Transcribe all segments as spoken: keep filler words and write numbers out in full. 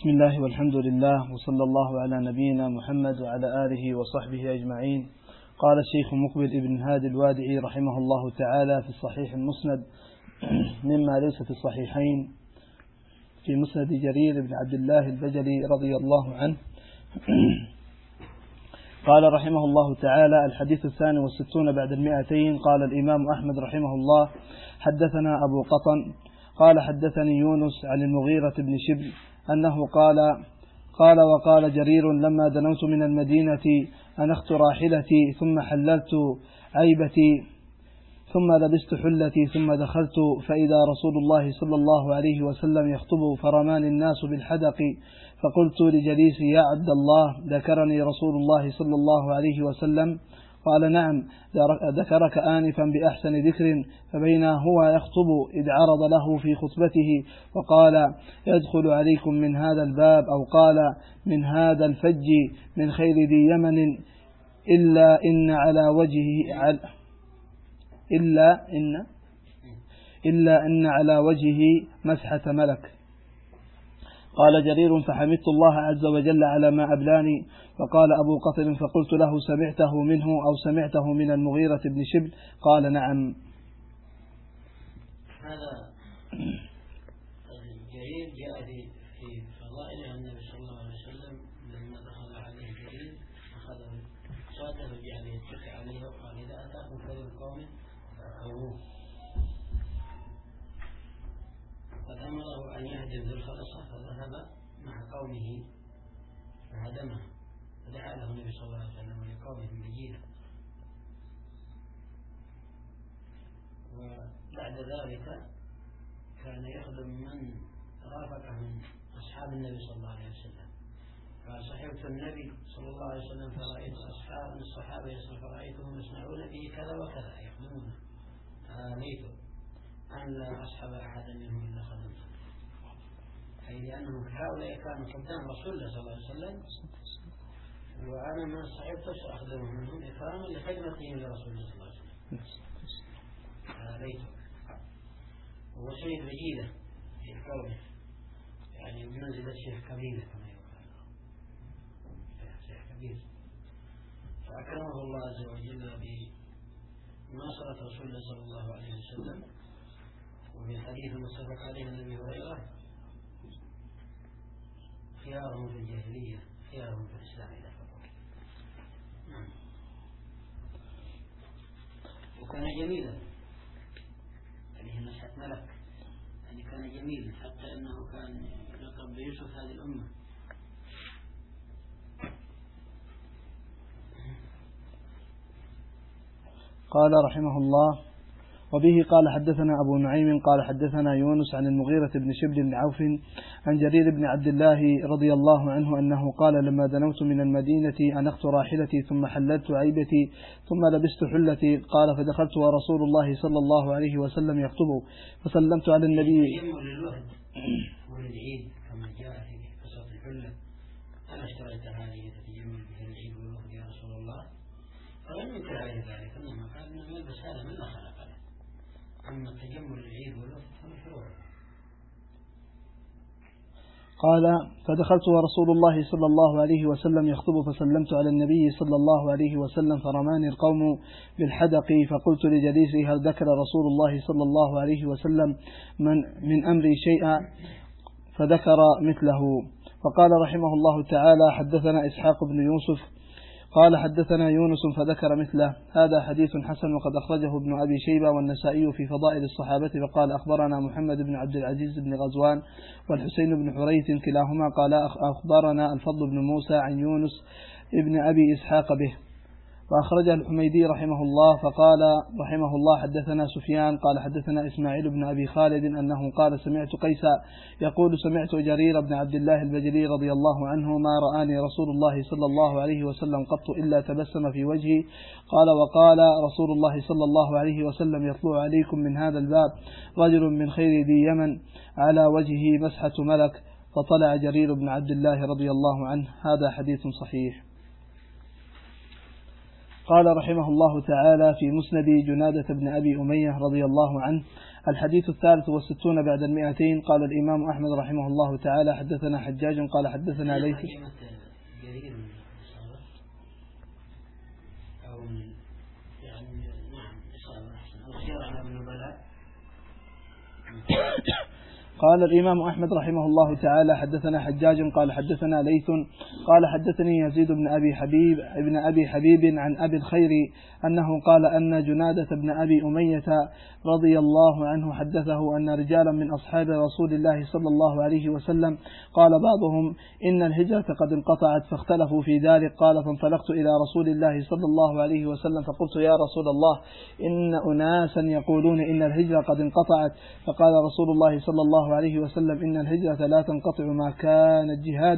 بسم الله والحمد لله وصلى الله على نبينا محمد وعلى آله وصحبه أجمعين. قال الشيخ مقبل ابن هادي الوادعي رحمه الله تعالى في الصحيح المسند مما ليس في الصحيحين في مسند جرير بن عبد الله البجلي رضي الله عنه قال رحمه الله تعالى: الحديث الثاني والستون بعد المئتين. قال الإمام أحمد رحمه الله: حدثنا أبو قطن قال حدثني يونس عن المغيرة بن شبل أنه قال قال وقال جرير: لما دنوت من المدينة أنخت راحلتي ثم حللت عيبتي ثم لبست حلتي ثم دخلت فإذا رسول الله صلى الله عليه وسلم يخطب فرماني الناس بالحدق، فقلت لجليسي: يا عبد الله، ذكرني رسول الله صلى الله عليه وسلم؟ قال: نعم، ذكرك آنفا بأحسن ذكر. فبينا هو يخطب إذ عرض له في خطبته وقال: يدخل عليكم من هذا الباب، أو قال: من هذا الفج من خير ذي يمن إلا إن على وجهه على إلا إن إلا إن على وجهه مسحة ملك. قال جرير: فحمدت الله عز وجل على ما أبلاني. فقال أبو قطن: فقلت له: سمعته منه أو سمعته من المغيرة بن شبل؟ قال: نعم. هذا جرير جاء في فضائل النبي صلى الله عليه وسلم لما دخل عليه جرير أخذ شاته وجعل يتكئ عليه وقال: إذا أتاكم خير القوم فأخذوه. قد أمره أن يهدم ذو الخلصة فذهب مع قومه فهدمه، فدعا له النبي صلى الله عليه وسلم ولقومه بالمدينة. وبعد ذلك كان يخدم من رافقه من أصحاب النبي صلى الله عليه وسلم. قال: صحبت النبي صلى الله عليه وسلم فرأيت أصحاب الصحابة فرأيتهم يصنعون به كذا وكذا يخدمونه، آليت أن لا أصحب أحدا منهم إلا خدمته، أي لأنهم هؤلاء كانوا قدام رسول الله صلى الله عليه وسلم، وأنا ما صحبتش أخدمهم منهم إكراما لخدمتهم لرسول الله صلى الله عليه وسلم. آليته هو شيء بجيلة في قوله، يعني بمنزلة شيخ كبيرة كما يقال، شيخ كبير. فأكرمه الله عز وجل بنصرة رسول الله صلى الله عليه وسلم. وفي الحديث المتفق عليه عن أبي هريرة: خيارهم في الجاهلية خيارهم في الإسلام إذا فقهوا. نعم. وكان جميلا، عليه مسحة ملك، يعني كان جميلا حتى أنه كان يلقب بيوسف هذه الأمة. قال رحمه الله: وبه قال حدثنا أبو نعيم قال حدثنا يونس عن المغيرة بن شبل بن عوف عن جرير بن عبد الله رضي الله عنه أنه قال: لما دنوت من المدينة أنخت راحلتي ثم حللت عيبتي ثم لبست حلتي. قال: فدخلت ورسول الله صلى الله عليه وسلم يخطب فسلمت على النبي. للوهد وللعيد كما جاء في قصة الحلة: أنا اشتريت هذه تتجمل بها العيد والوهد يا رسول الله؟ فلم ينكر عليه ذلك، إنما قال إنه يلبس هذا من لا خلق له، أما التجمل العيد والوفد فمشروع. قال: فدخلت ورسول الله صلى الله عليه وسلم يخطب فسلمت على النبي صلى الله عليه وسلم فرماني القوم بالحدق، فقلت لجليسي: هل ذكر رسول الله صلى الله عليه وسلم من, من أمري شيئا؟ فذكر مثله. فقال رحمه الله تعالى: حدثنا إسحاق بن يوسف قال حدثنا يونس فذكر مثله. هذا حديث حسن، وقد أخرجه ابن أبي شيبة والنسائي في فضائل الصحابة. وقال: أخبرنا محمد بن عبد العزيز بن غزوان والحسين بن حريث كلاهما قال أخبرنا الفضل بن موسى عن يونس ابن أبي إسحاق به. وأخرجه الحميدي رحمه الله. فقال رحمه الله: حدثنا سفيان قال حدثنا إسماعيل بن أبي خالد أنه قال: سمعت قيسا يقول: سمعت جرير بن عبد الله البجلي رضي الله عنه: ما رآني رسول الله صلى الله عليه وسلم قط إلا تبسم في وجهي. قال: وقال رسول الله صلى الله عليه وسلم: يطلع عليكم من هذا الباب رجل من خير ذي يمن على وجهه مسحة ملك. فطلع جرير بن عبد الله رضي الله عنه. هذا حديث صحيح. قال رحمه الله تعالى في مسند جنادة بن أبي أمية رضي الله عنه الحديث الثالث والستون بعد المئتين. قال الإمام أحمد رحمه الله تعالى حدثنا حجاج قال حدثنا ليث. قال الإمام أحمد رحمه الله تعالى حدثنا حجاج قال حدثنا ليث قال حدثني يزيد بن أبي حبيب ابن أبي حبيب عن أبي الخير أنه قال أن جنادة بن أبي أمية رضي الله عنه حدثه أن رجالا من أصحاب رسول الله صلى الله عليه وسلم قال بعضهم إن الهجرة قد انقطعت فاختلفوا في ذلك. قال فانطلقت إلى رسول الله صلى الله عليه وسلم فقلت يا رسول الله إن أناسا يقولون إن الهجرة قد انقطعت. فقال رسول الله صلى الله عليه وسلم إن الهجرة لا تنقطع ما كان الجهاد.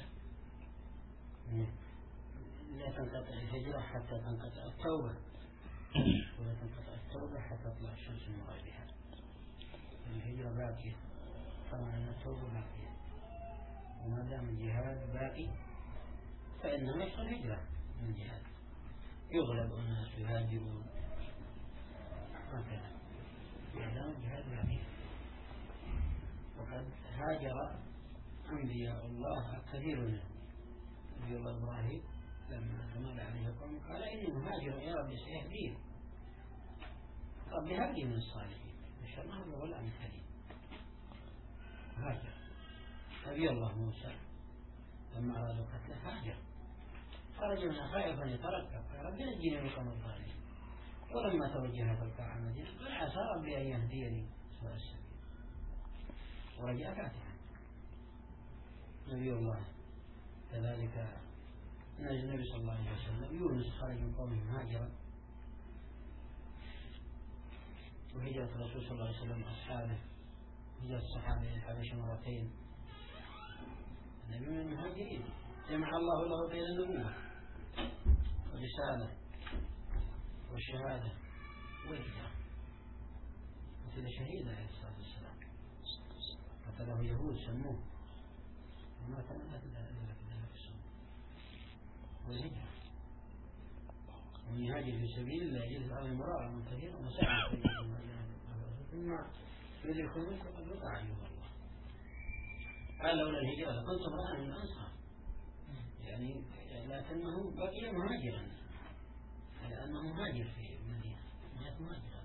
لا تنقطع الهجرة حتى تنقطع التوبة ولا تنقطع التوبة حتى تطلع الشمس من مغربها. الهجرة باقية طبعا التوبة باقية وما دام الجهاد باقي فإنما يحصل هجرة من الجهاد يغلب الناس يهاجرون هكذا ما دام الجهاد باقي. وقد هاجر أنبياء الله كثير منهم. نبي الله إبراهيم لما تمال عليه قوم قال إني مهاجر يا ربي سيهدين ربي هدي من الصالحين مش النهر ولا مثلي هاجر. نبي الله موسى لما أرادوا قتله هاجر خرج منها خائفا يتركب قال ربي نجيني من القوم الظالمين. ولما توجه تلقى المدينة قال عسى ربي أن يهديني سواء السبيل ورجع فاتحا. نبي الله كذلك النبي صلى الله عليه وسلم يونس خرج من قومه مهاجرا وهجرة الرسول صلى الله عليه وسلم أصحابه هجرة الصحابة إلى الحبشة مرتين. النبي من المهاجرين جمع الله له بين النبوة والرسالة والشهادة والهجرة مثل شهيد عليه الصلاة والسلام قتله يهود سموه وما كان إلا كذلك السنة والهجرة. ومن يهاجر في سبيل الله يجد الأرض مراء كثيرا ومساعدة ثم يدرك منك وقد وقع أيها الله. قال لولا الهجرة لكنت امرأ من الأنصار يعني لكنه بقي مهاجرا لأنه مهاجر في المدينة مات مهاجرا.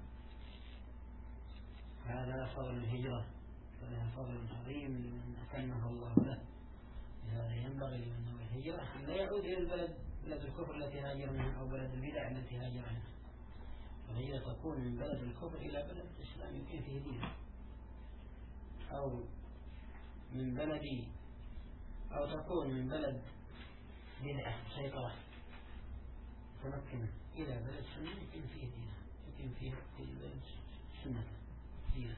هذا فضل الهجرة فلها فضل عظيم لمن أتمه الله له. لهذا ينبغي لمن نوى الهجرة أن لا يعود إلى البلد بلد الكفر التي هاجر منها أو بلد البدع التي هاجر منها. الهجرة تكون من بلد الكفر إلى بلد الإسلام يمكن فيه دين أو من بلد أو تكون من بلد بدعة سيطرة تمكن إلى بلد سنة يمكن فيه دين يمكن فيه بلد سنة دين.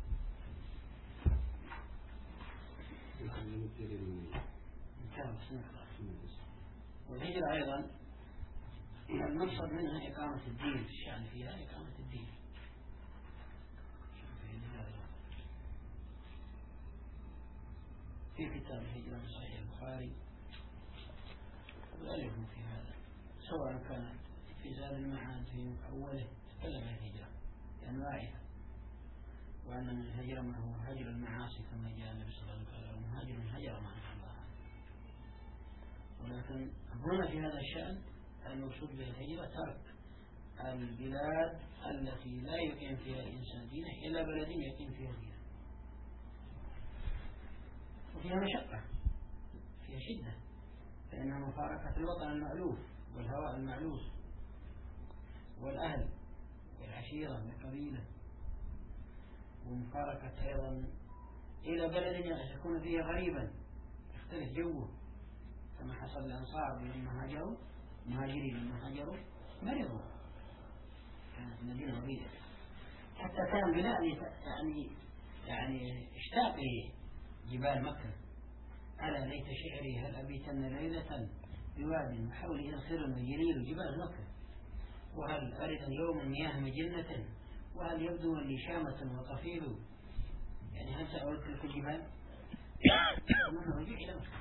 والهجرة أيضا المقصد منها إقامة الدين الشأن فيها إقامة الدين. في كتاب الهجرة من صحيح البخاري وغيرهم في هذا سواء كانت في زاد المعاد في أوله تكلم عن الهجرة بأنواعها وأن من الهجرة ما هو هجر المعاصي كما جاء النبي صلى الله عليه وسلم مهاجر من هجر ما نحن الله. ولكن هنا في هذا الشأن المقصود بالهجرة ترك البلاد التي لا يقيم فيها الإنسان دينه إلى بلد يقيم فيها دينه وفيها مشقة فيها شدة فإنها مفارقة الوطن المألوف والهواء المألوف والأهل والعشيرة والقبيلة ومفارقة أيضا إلى بلد يكون فيه غريبا يختلف جوه كما حصل الأنصار لما هاجروا مهاجرين لما هاجروا مرضوا كانت المدينة غريبة حتى كان بلاد يعني يعني اشتاق لجبال مكة ألا ليت شعري هل أبيتن ليلة بواد وحولي الخير وجليل جبال مكة وهل أرد يوما مياه مجنة وهل يبدو لي شامة وطفيل يعني هل سأقول تلك الجبال ومن رجع إلى مكة.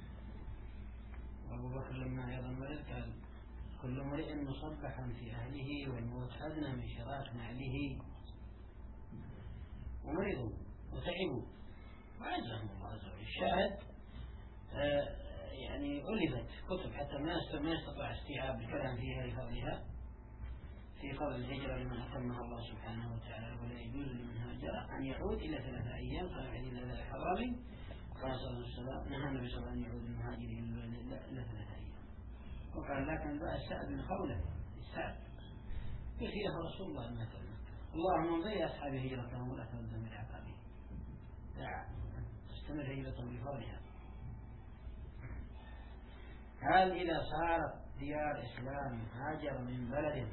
وأبو بكر لما أيضا ولد قال كل امرئ مصبحا في أهله والموت أدنى من شراك نعله ومرضوا وتعبوا وعزهم الله عز وجل. الشاهد آه يعني ألفت كتب حتى ما يستطيع استيعاب الكلام فيها لفضلها في فضل الهجرة لمن أتمها الله سبحانه وتعالى. ولا يجوز لمن هاجر أن يعود إلى ثلاثة أيام كما في حديث الحرامي قال صلى الله عليه وسلم نهى النبي صلى الله عليه وسلم أن يعود المهاجر إلى ثلاثة أيام. وقال لكن بقى السعد من قوله السعد يخيله رسول الله ما كان اللهم انظر أصحاب هجرتهم ولا تردهم من عقابهم دع تستمر هجرتهم بفضلها. هل إذا صارت ديار إسلام هاجر من بلد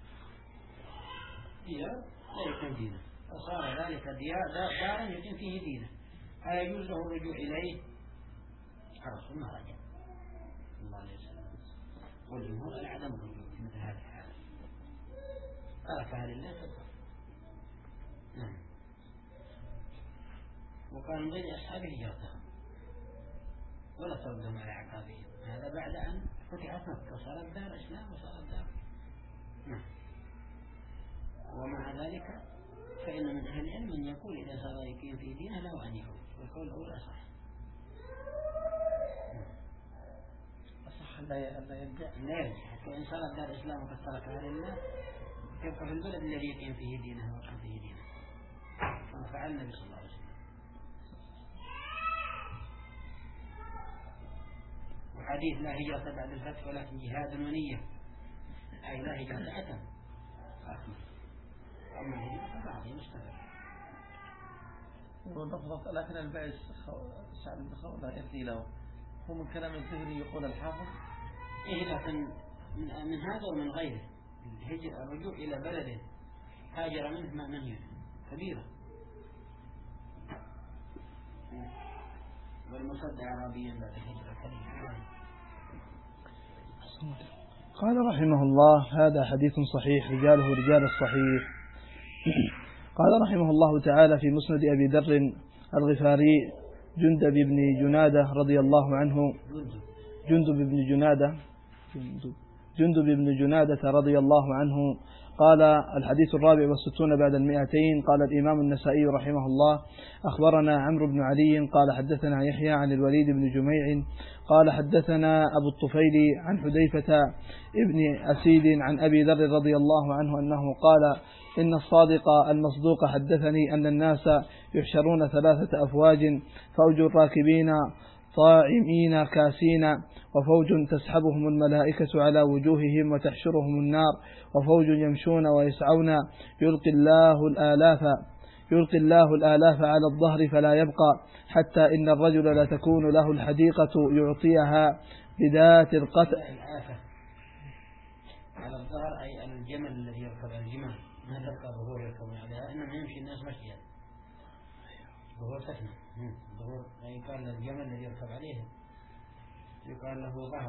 ديار لا يكون دينه فصار ذلك ديار دارا يقيم فيه دينه هل يجوز له الرجوع إليه؟ الرسول ما رجع صلى الله عليه وسلم والجمهور على عدم الرجوع في مثل هذه الحالة تركها لله تبقى. نعم. وقال من غير أصحابه هجرتهم ولا تردهم على عقابهم هذا بعد أن فتحت مكة وصارت دار إسلام وصارت دار. نعم. ومع ذلك فإن من أهل العلم من يقول إذا صار يقيم في دينه له أن يعود والقول الأول أصح. أصح لا يرجع لا يرجع حتى إن صارت دار إسلام وقد تركها لله يبقى في البلد الذي يقيم فيه دينه ويقيم فيه دينه كما فعل النبي صلى الله عليه وسلم. وحديث لا هجرة بعد الفتح ولكن جهاد ونية أي لا هجرة أتم أكمل أما الهجرة فبعضه مستمر. ونفضت لكن البعث سعد بن خولة يأتي له هو من كلام الزهري يقول الحافظ إيه لكن من, من هذا ومن غيره الهجرة الرجوع إلى بلد هاجر منه ما منه كبيرة والمصد عربيا بعد الهجرة كبيرة. قال رحمه الله هذا حديث صحيح رجاله رجال الصحيح. قال رحمه الله تعالى في مسند أبي ذر الغفاري جندب بن جنادة رضي الله عنه جندب بن جنادة جندب بن جنادة رضي الله عنه قال الحديث الرابع والستون بعد المئتين. قال الإمام النسائي رحمه الله أخبرنا عمرو بن علي قال حدثنا يحيى عن الوليد بن جميع قال حدثنا أبو الطفيل عن حذيفة ابن أسيد عن أبي ذر رضي الله عنه أنه قال إن الصادق المصدوق حدثني أن الناس يحشرون ثلاثة أفواج فوج راكبين طاعمين كاسين وفوج تسحبهم الملائكة على وجوههم وتحشرهم النار وفوج يمشون ويسعون يلقي الله الآلاف يلقي الله الآلاف على الظهر فلا يبقى حتى إن الرجل لا تكون له الحديقة يعطيها بذات القتل على الظهر أي على الجمل الذي يركب الجمل ما تبقى ظهور يركبون عليها إنما يمشي الناس مشيا ظهور سكنة ظهور أي قال الجمل الذي يركب عليه يقال له ظهر.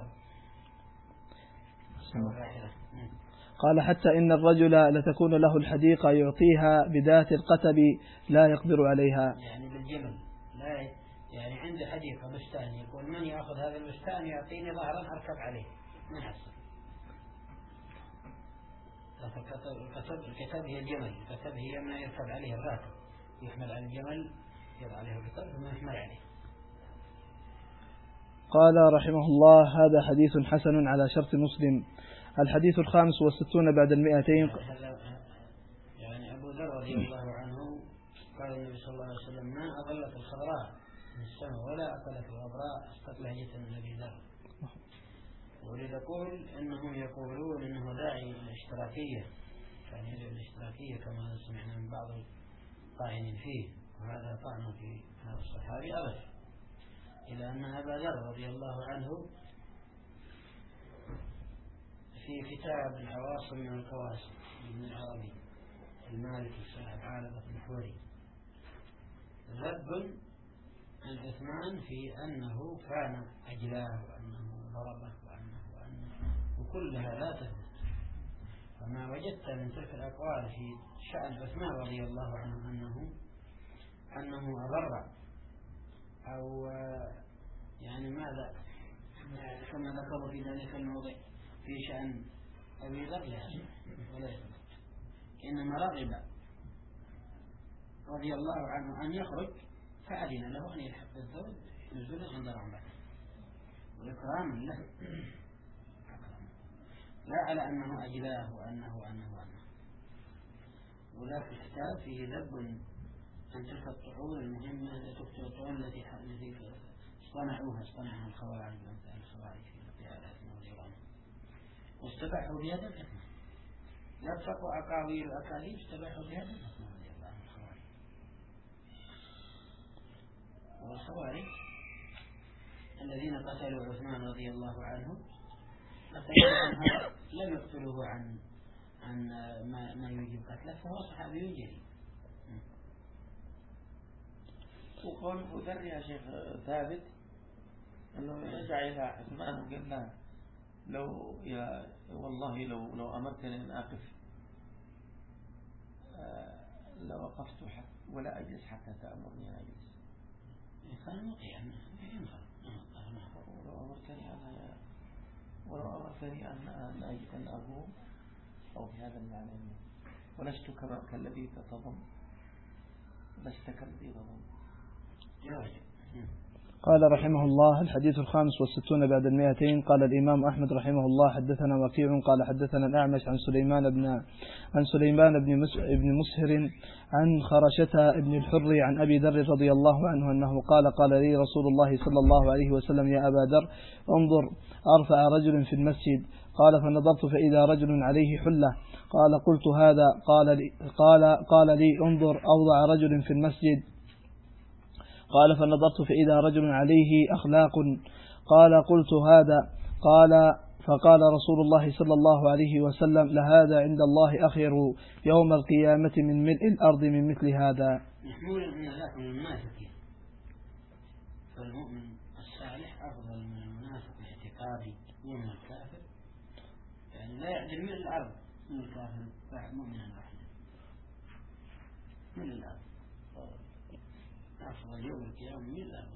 قال حتى إن الرجل لتكون له الحديقة يعطيها بذات القتب لا يقدر عليها يعني بالجمل لا يعني عنده حديقة بستان يقول من يأخذ هذا البستان يعطيني ظهرا أركب عليه من حسن الكتب الكتب هي الجمل الكتب هي ما يركب عليه الراكب يحمل على الجمل يضع عليه الكتب ثم يحمل عليه. قال رحمه الله هذا حديث حسن على شرط مسلم. الحديث الخامس والستون بعد المئتين. يعني أبو ذر رضي الله عنه قال النبي صلى الله عليه وسلم ما أظلت الخضراء من السماء ولا أكلت الغبراء استقل هجة النبي ذر. ولذا أقول أنهم يقولون أنه داعي الاشتراكية يعني يدعو الاشتراكية كما سمعنا من بعض الطاعنين فيه وهذا طعن في هذا الصحابي أبدا إلى أن أبا ذر رضي الله عنه في كتاب العواصم من القواسم من العربي المالكي صاحب عالبة الحوري ذب عن عثمان في أنه كان أجلاه وأنه ضربه وأنه وأنه وكلها لا تثبت. فما وجدت من تلك الأقوال في شأن عثمان رضي الله عنه أنه أنه أضر أو يعني ماذا كما ذكروا في ذلك الموضع في شأن أبي ذر ولا يثبت إنما رغب رضي الله عنه أن يخرج فأذن له أن يلحق بالزوج نزولا عند رغبته وإكراما له، لا على أنه أجلاه وأنه وأنه وأنه. ولا في الكتاب فيه ذب عن تلك الطعون المهمة التي الطعون التي صنعوها صنعها الخوارج وأمثال الخوارج في آلاتنا وإيراننا واستباحوا بهذا الفتنة. يطلقوا أقاويل وأكاذيب استباحوا بهذا الفتنة رضي الله عن الخوارج. والخوارج الذين قتلوا عثمان رضي الله عنه لم يقتلوه عن عن ما, ما يوجب قتله، فهو صحابي جليل. وقال وذر يا شيخ ثابت أنه يرجع إلى عثمان وقال له لو يا والله لو لو أمرتني أن أقف لوقفت حتى ولا أجلس حتى تأمرني أن أجلس. كان مطيعا ولو أمرتني أن ولو أمرتني أن أن أن أقوم أو بهذا المعنى ولست كما كالذي تظن لست كالذي تظن. قال رحمه الله: الحديث الخامس والستون بعد المئتين. قال الإمام أحمد رحمه الله: حدثنا وكيع قال حدثنا الأعمش عن سليمان بن عن سليمان بن بن مسهر عن خرشة بن الحر عن أبي ذر رضي الله عنه أنه قال: قال لي رسول الله صلى الله عليه وسلم: يا أبا ذر انظر أرفع رجل في المسجد. قال: فنظرت فإذا رجل عليه حلة. قال: قلت هذا. قال لي قال قال لي انظر أوضع رجل في المسجد. قال: فنظرت فإذا رجل عليه أخلاق. قال: قلت هذا. قال: فقال رسول الله صلى الله عليه وسلم: لهذا عند الله أخير يوم القيامة من ملء الأرض من مثل هذا. محمول من ذاك من المنافقين، فالمؤمن الصالح أفضل من المنافق الاعتقادي ومن الكافر، يعني لا يعدل من الأرض من الكافر بعد مؤمنا واحدا من الأرض أفضل يوم القيامة من الأرض.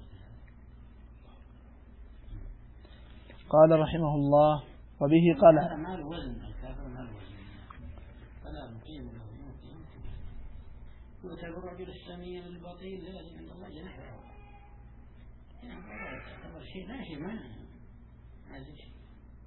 قال رحمه الله: وبه قال: ما له وزن الكافر ما له وزن فلا نقيم له يوم القيامة. يعتبر الرجل السمين البطيل لازم عند الله جناح بعوض، يعني يعتبر شيء لا شيء ما ما زي شيء.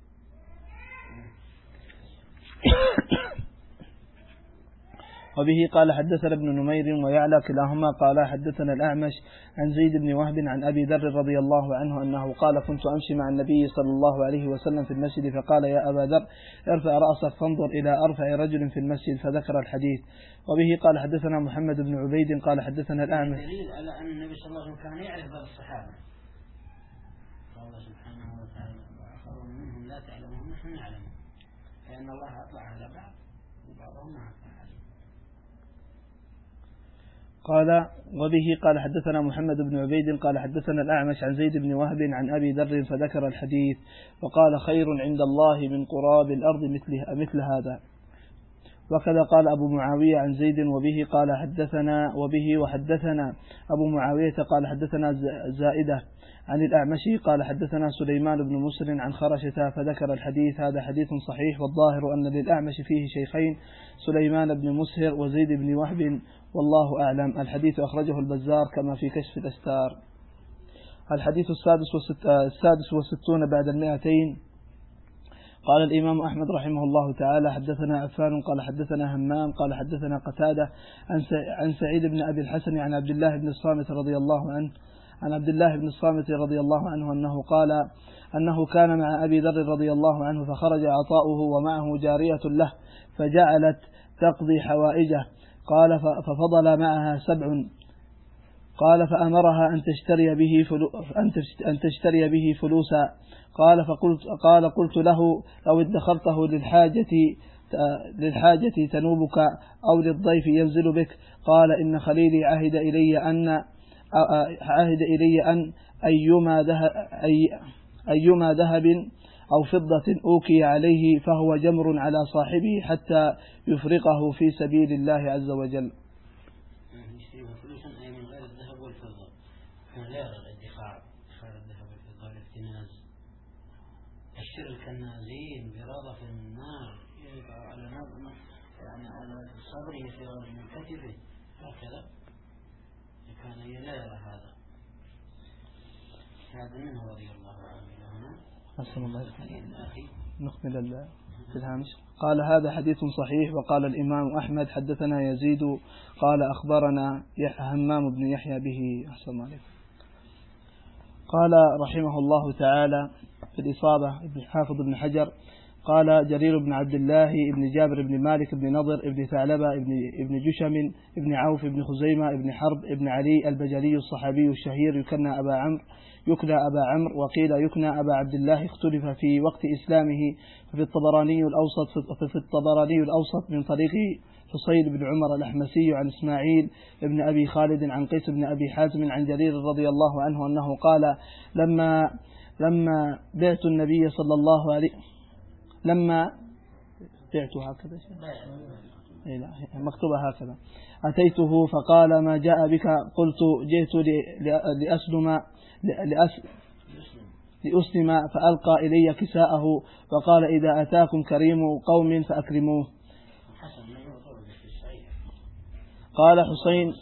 وبه قال: حدثنا ابن نمير ويعلى كلاهما قال حدثنا الأعمش عن زيد بن وهب عن أبي ذر رضي الله عنه أنه قال: كنت أمشي مع النبي صلى الله عليه وسلم في المسجد فقال: يا أبا ذر ارفع رأسك فانظر إلى أرفع رجل في المسجد، فذكر الحديث. وبه قال: حدثنا محمد بن عبيد قال حدثنا الأعمش. دليل على أن النبي صلى الله عليه وسلم كان يعرف بعض الصحابة، قال الله سبحانه وتعالى: وآخرون منهم لا تعلمهم نحن نعلمهم، فإن الله أطلع على بعض وبعضهم ما أطلع عليه. قال: وبه قال حدثنا محمد بن عبيد قال حدثنا الأعمش عن زيد بن وهب عن أبي ذر فذكر الحديث. وقال: خير عند الله من قراب الأرض مثل, مثل هذا. وكذا قال أبو معاوية عن زيد. وبه قال حدثنا وبه وحدثنا أبو معاوية قال حدثنا زائدة عن الأعمشي قال حدثنا سليمان بن مسر عن خرشة فذكر الحديث. هذا حديث صحيح، والظاهر أن للأعمش فيه شيخين: سليمان بن مسهر وزيد بن وهب، والله أعلم. الحديث أخرجه البزار كما في كشف الأستار. الحديث السادس, والست السادس والستون بعد المئتين. قال الإمام أحمد رحمه الله تعالى: حدثنا عفان قال حدثنا همام قال حدثنا قتادة عن سعيد بن أبي الحسن عن عبد الله بن الصامت رضي الله عنه عن عبد الله بن الصامت رضي الله عنه أنه قال أنه كان مع أبي ذر رضي الله عنه فخرج عطاؤه ومعه جارية له فجعلت تقضي حوائجه. قال: ففضل معها سبع. قال: فأمرها أن تشتري به أن تشتري به فلوسا. قال: فقلت قال قلت له: لو ادخرته للحاجة للحاجة تنوبك أو للضيف ينزل بك. قال: إن خليلي عهد إلي أن عهد إلي أن أيما ذهب أي أيما ذهب أو فضة أوكي عليه فهو جمر على صاحبه حتى يفرقه في سبيل الله عز وجل. يشتريها فلوسا أي من غير الذهب والفضة، من غير الادخار، ادخار الذهب والفضة والاكتناز. الشر الكنازين برضا في النار يقع على نظمه، يعني على صبره في منكتبه هكذا كان لا يرى هذا هذا منه رضي الله عنه. أحسن الله نكمل في الهامش. قال هذا حديث صحيح. وقال الإمام أحمد حدثنا يزيد قال أخبرنا همام بن يحيى به. أحسن الله عليكم. قال رحمه الله تعالى في الإصابة ابن حافظ بن حجر قال جرير بن عبد الله بن جابر بن مالك بن نضر بن ثعلبة بن جشم بن عوف بن خزيمة بن حرب بن علي البجلي الصحابي الشهير يكنى أبا عمرو يكنى أبا عمرو وقيل يكنى أبا عبد الله اختلف في وقت إسلامه. ففي الطبراني الأوسط في الطبراني الأوسط من طريق حصين بن عمر الأحمسي عن إسماعيل بن أبي خالد عن قيس بن أبي حازم عن جرير رضي الله عنه أنه قال لما لما بعت النبي صلى الله عليه لما بعت هكذا إيه لا مكتوبة هكذا أتيته فقال ما جاء بك قلت جئت لأسلم لأس لأسلم فألقى إلي كساءه وقال إذا أتاكم كريم قوم فأكرموه. قال حسين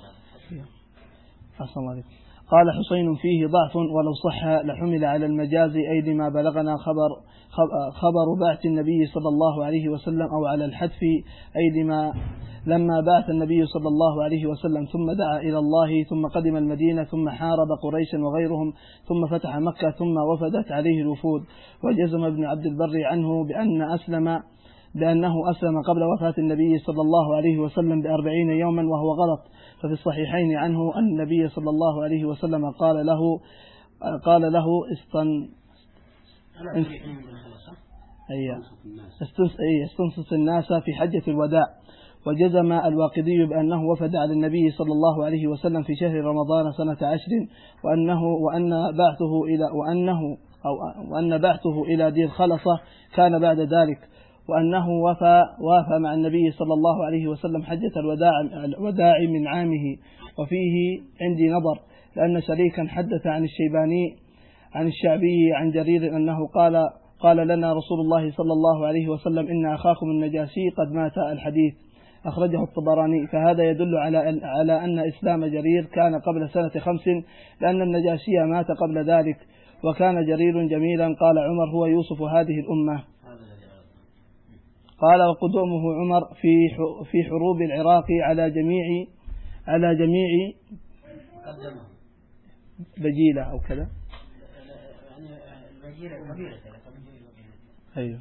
قال حسين فيه ضعف ولو صح لحمل على المجاز أي لما بلغنا خبر خبر بعث النبي صلى الله عليه وسلم أو على الحذف أي لما لما بعث النبي صلى الله عليه وسلم ثم دعا إلى الله ثم قدم المدينة ثم حارب قريشا وغيرهم ثم فتح مكة ثم وفدت عليه الوفود. وجزم ابن عبد البر عنه بأن أسلم بأنه أسلم قبل وفاة النبي صلى الله عليه وسلم بأربعين يوما وهو غلط. ففي الصحيحين عنه أن النبي صلى الله عليه وسلم قال له قال له استن استنصت الناس في حجة الوداع. وجزم الواقدي بأنه وفد على النبي صلى الله عليه وسلم في شهر رمضان سنة عشر وأنه وأن بعثه إلى وأنه أو وأن بعثه إلى دير خلصة كان بعد ذلك وأنه وفى وافى مع النبي صلى الله عليه وسلم حجة الوداع الوداع من عامه. وفيه عندي نظر لأن شريكا حدث عن الشيباني عن الشعبي عن جرير أنه قال قال لنا رسول الله صلى الله عليه وسلم إن أخاكم النجاشي قد مات. الحديث أخرجه الطبراني. فهذا يدل على على أن إسلام جرير كان قبل سنة خمس لأن النجاشي مات قبل ذلك وكان جرير جميلا. قال عمر هو يوسف هذه الأمة. قال وقدومه عمر في في حروب العراق على جميع على جميع بجيلة أو كذا. أيوه.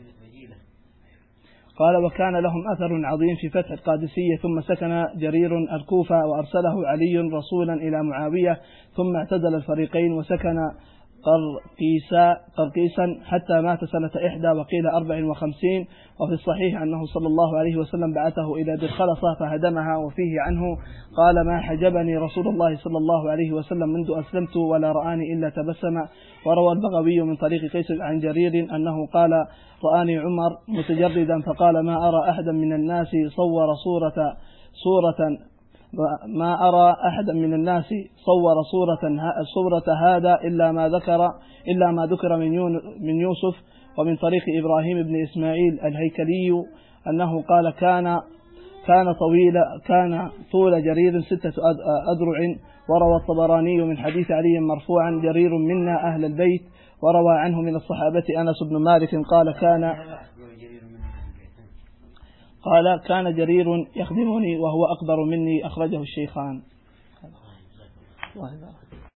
قال وكان لهم أثر عظيم في فتح القادسية ثم سكن جرير الكوفة وأرسله علي رسولا إلى معاوية ثم اعتزل الفريقين وسكن قرقيسا قرقيسا حتى مات سنة إحدى وقيل أربع وخمسين. وفي الصحيح أنه صلى الله عليه وسلم بعثه إلى دير خلصة فهدمها. وفيه عنه قال ما حجبني رسول الله صلى الله عليه وسلم منذ أسلمت ولا رآني إلا تبسم. وروى البغوي من طريق قيس عن جرير أنه قال رآني عمر متجردا فقال ما أرى أحدا من الناس صور صورة صورة ما أرى أحدا من الناس صور صورة صورة هذا إلا ما ذكر إلا ما ذكر من من يوسف. ومن طريق إبراهيم بن إسماعيل الهيكلي أنه قال كان كان طويل كان طول جرير ستة أذرع. وروى الطبراني من حديث علي مرفوعا جرير منا أهل البيت. وروى عنه من الصحابة أنس بن مالك قال كان قال كان جرير يخدمني وهو أكبر مني. أخرجه الشيخان. الله يبارك.